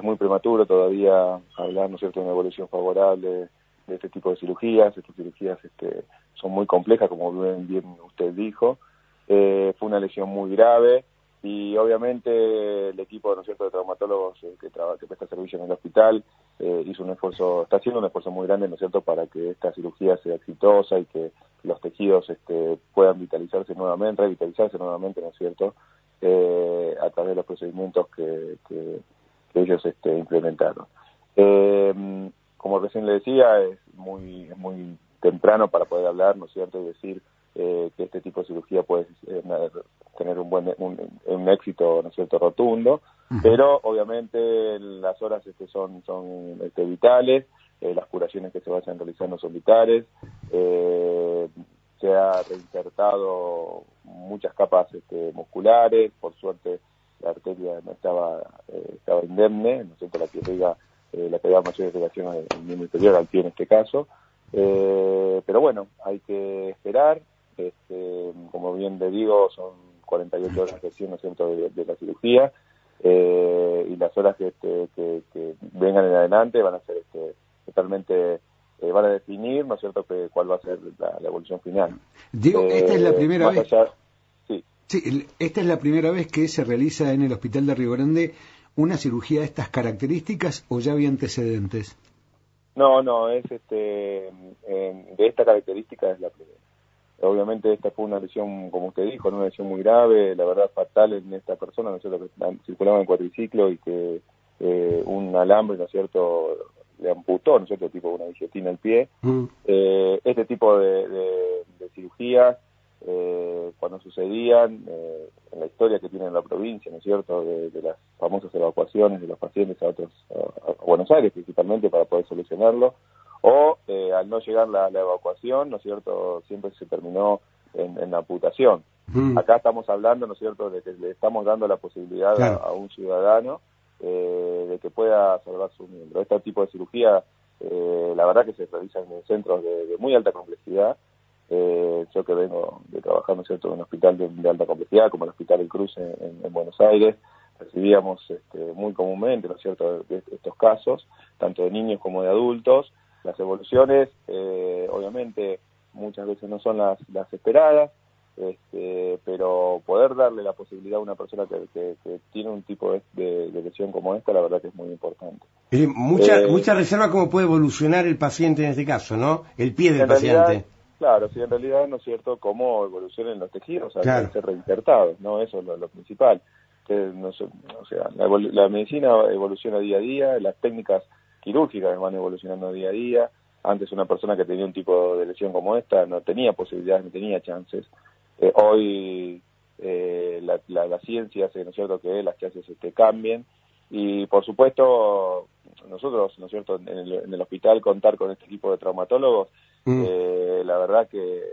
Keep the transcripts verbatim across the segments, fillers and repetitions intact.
es muy prematuro todavía hablar, ¿no es cierto?, de una evolución favorable de este tipo de cirugías. Estas cirugías este, son muy complejas, como bien, bien usted dijo. Eh, fue una lesión muy grave y obviamente el equipo, ¿no es cierto?, de traumatólogos eh, que, traba, que presta servicio en el hospital eh, hizo un esfuerzo, está haciendo un esfuerzo muy grande, ¿no es cierto?, para que esta cirugía sea exitosa y que los tejidos este, puedan vitalizarse nuevamente, revitalizarse nuevamente, ¿no es cierto?, eh, a través de los procedimientos que, que, que ellos este, implementaron. Eh, como recién le decía, es muy, es muy temprano para poder hablar, ¿no es cierto?, y decir eh, que este tipo de cirugía puede eh, tener un buen un, un éxito, ¿no es cierto?, rotundo, uh-huh. Pero obviamente las horas este, son, son este, vitales, eh, las curaciones que se vayan realizando son vitales, eh, se ha reinsertado muchas capas este, musculares, por suerte la arteria no estaba eh, estaba indemne, ¿no es cierto?, la que irriga, eh, la que da mayor irrigación al miembro inferior, al pie en este caso, eh, pero bueno, hay que esperar, este, como bien le digo, son cuarenta y ocho horas recién, ¿no es cierto?, de, de la cirugía, eh, y las horas que, este, que, que vengan en adelante van a ser este, totalmente... Eh, van a definir, ¿no es cierto?, que cuál va a ser la, la evolución final. Digo, eh, esta es la primera más vez. Allá, sí. Sí, esta es la primera vez que se realiza en el Hospital de Río Grande una cirugía de estas características, ¿o ya había antecedentes? No, no, es este eh, de esta característica es la primera. Obviamente esta fue una lesión, como usted dijo, una lesión muy grave, la verdad fatal en esta persona, ¿no es cierto?, que circulaba en cuatriciclo y que eh, un alambre, ¿no es cierto?, le amputó, ¿no es cierto?, tipo una guillotina al pie. Mm. Eh, este tipo de, de, de cirugías, eh, cuando sucedían, eh, en la historia que tiene la provincia, ¿no es cierto?, de, de las famosas evacuaciones de los pacientes a otros, a, a Buenos Aires principalmente para poder solucionarlo, o eh, al no llegar la, la evacuación, ¿no es cierto?, siempre se terminó en, en la amputación. Mm. Acá estamos hablando, ¿no es cierto?, de que le estamos dando la posibilidad claro. a, a un ciudadano eh, de que pueda salvar su miembro. Este tipo de cirugía, eh, la verdad que se realizan en centros de, de muy alta complejidad. Eh, yo que vengo de trabajar, ¿no es cierto?, en un hospital de, de alta complejidad, como el Hospital El Cruz en, en, en Buenos Aires, recibíamos este, muy comúnmente, ¿no es cierto?, de, de estos casos, tanto de niños como de adultos. Las evoluciones, eh, obviamente, muchas veces no son las, las esperadas, este, pero poder darle la posibilidad a una persona que, que, que tiene un tipo de, de, de lesión como esta, la verdad que es muy importante. Eh, mucha, eh, mucha reserva cómo puede evolucionar el paciente en este caso, ¿no? El pie del paciente. Realidad, claro, sí, en realidad, ¿no es cierto?, cómo evolucionan los tejidos al, claro. al ser reinsertados, ¿no? Eso es lo, lo principal. Que no, o sea, la, la medicina evoluciona día a día, las técnicas quirúrgicas van evolucionando día a día. Antes una persona que tenía un tipo de lesión como esta no tenía posibilidades, no tenía chances. Eh, hoy eh, la, la, la ciencia hace, ¿no es cierto?, que las chances este, cambien. Y por supuesto, nosotros, ¿no es cierto?, en el, en el hospital contar con este equipo de traumatólogos, mm. eh, la verdad que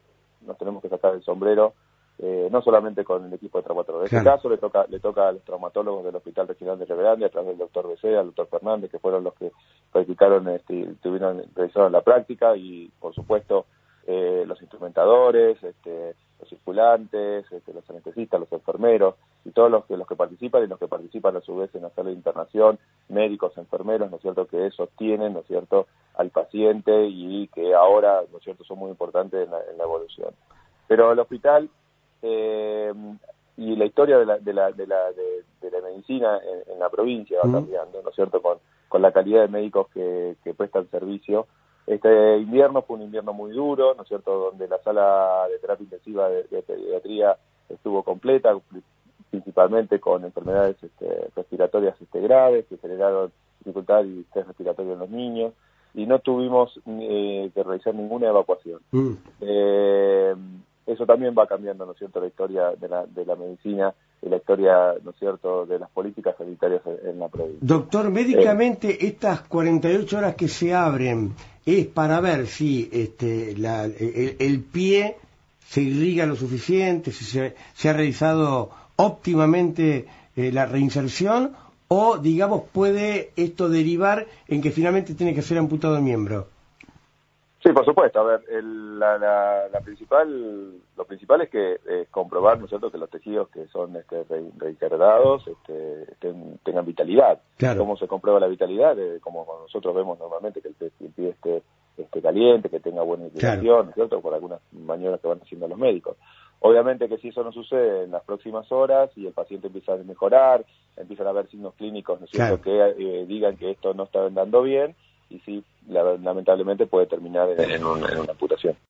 nos tenemos que sacar el sombrero, eh, no solamente con el equipo de traumatólogos. En claro. este caso le toca le toca a los traumatólogos del Hospital Regional de Río Grande, a través del doctor Beceda, al doctor Fernández, que fueron los que practicaron, este, tuvieron, realizaron la práctica, y por supuesto eh, los instrumentadores, este, los circulantes, este, los anestesistas, los enfermeros, y todos los que, los que participan, y los que participan a su vez en la sala de internación, médicos, enfermeros, ¿no es cierto?, que sostienen, ¿no es cierto?, al paciente, y que ahora, ¿no es cierto?, son muy importantes en la, en la evolución. Pero el hospital eh, y la historia de la, de la, de la, de, de la medicina en, en la provincia va cambiando, ¿no es cierto?, con, con la calidad de médicos que, que prestan servicio. Este invierno fue un invierno muy duro, ¿no es cierto?, donde la sala de terapia intensiva de, de pediatría estuvo completa, principalmente con enfermedades este, respiratorias este, graves, que generaron dificultad y estrés respiratorio en los niños, y no tuvimos eh, que realizar ninguna evacuación. Mm. Eh, eso también va cambiando, ¿no es cierto?, la historia de la, de la medicina, y la historia, ¿no es cierto?, de las políticas sanitarias en, en la provincia. Doctor, médicamente eh, estas cuarenta y ocho horas que se abren es para ver si este, la, el, el pie se irriga lo suficiente, si se, se ha realizado óptimamente eh, la reinserción, o, digamos, puede esto derivar en que finalmente tiene que ser amputado el miembro. Sí, por supuesto. A ver, el, la, la, la principal, lo principal es que eh, comprobar, ¿no es cierto?, que los tejidos que son este, re, reintegrados este, estén, tengan vitalidad. Claro. ¿Cómo se comprueba la vitalidad? Eh, como nosotros vemos normalmente, que el, el pie esté, esté caliente, que tenga buena inclinación, claro, ¿no es cierto?, por algunas maniobras que van haciendo los médicos. Obviamente que si eso no sucede en las próximas horas y el paciente empieza a mejorar, empiezan a haber signos clínicos, ¿no es cierto?, claro, que eh, digan que esto no está andando bien, y sí, lamentablemente puede terminar en, en, un, en una amputación.